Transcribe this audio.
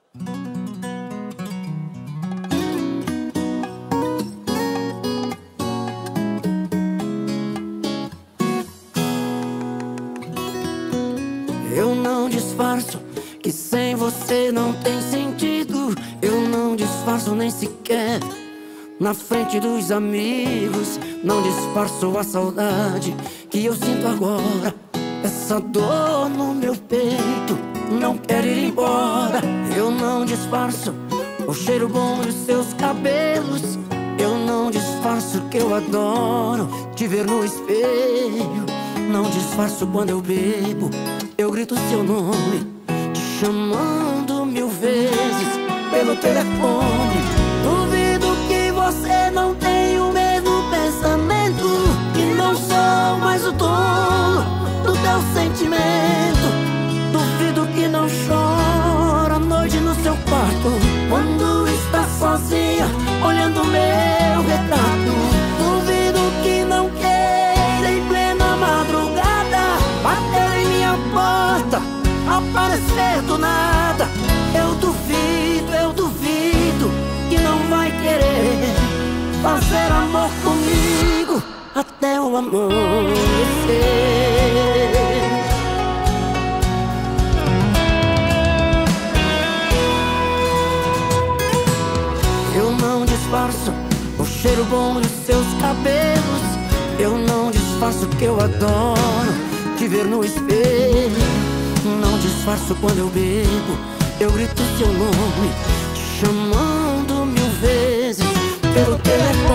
Eu não disfarço que sem você não tem sentido. Eu não disfarço nem sequer na frente dos amigos. Não disfarço a saudade que eu sinto agora. Essa dor no meu peito não quer ir embora. Eu não disfarço o cheiro bom dos seus cabelos. Eu não disfarço que eu adoro te ver no espelho. Não disfarço quando eu bebo, eu grito seu nome, te chamando 1000 vezes pelo telefone. Duvido que você não tem o mesmo pensamento, que não sou mais o dono do teu sentimento. Duvido que não chora à noite no seu quarto, quando está sozinha olhando meu retrato. Duvido que não queira em plena madrugada bater em minha porta, aparecer do nada. Eu duvido que não vai querer fazer amor comigo até o amanhecer. Eu não disfarço o cheiro bom dos seus cabelos. Eu não disfarço que eu adoro te ver no espelho. Não disfarço quando eu bebo, eu grito seu nome, te chamando 1000 vezes pelo telefone.